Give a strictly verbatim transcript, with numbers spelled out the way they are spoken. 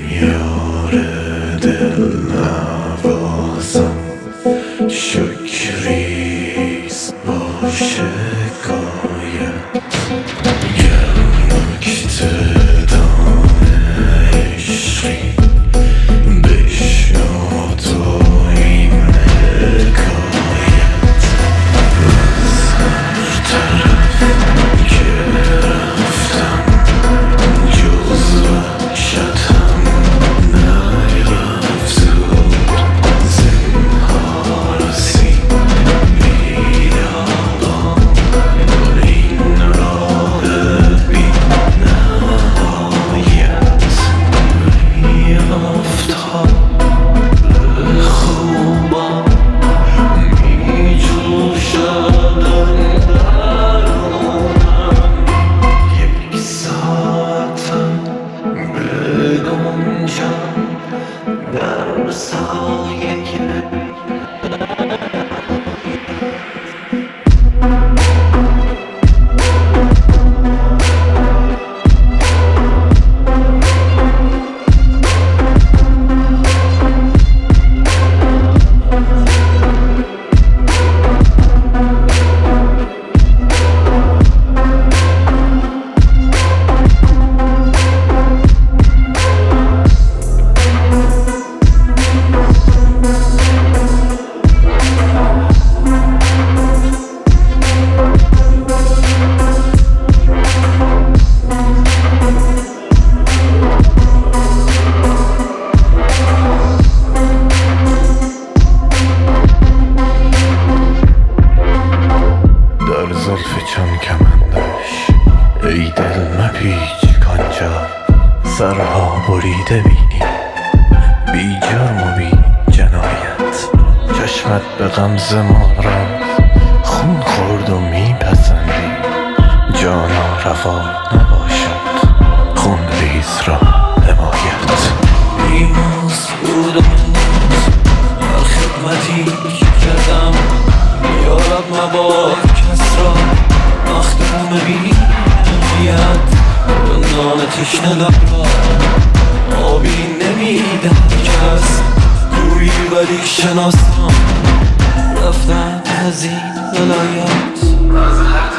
یار دل نوازم شکریست با شکایت گر نکته دان عشقی بشنو تو این حکایت از هر طرف که رفتم جز وحشتم نیرفت زنهار سین بیابان این راه بی نهایت میافتاد خوبم میجوشد درونم یک ساعتم بگنجم در سایه در زلف چون کمندش ای دل مپیچ کانجا سرها بریده بینی بی جرم و بی جنایت چشمت به غمزه ما را خون خورد و میپسندی جانا روا نباشد خون ریز را حمایت بیموز بودم در خدمتی که کردم یارب مباد کس را مخدوم بی نمیت دندان تشنه لب را آبی نمیدم کس گویی ولی شناسم رفتن از این ولایت.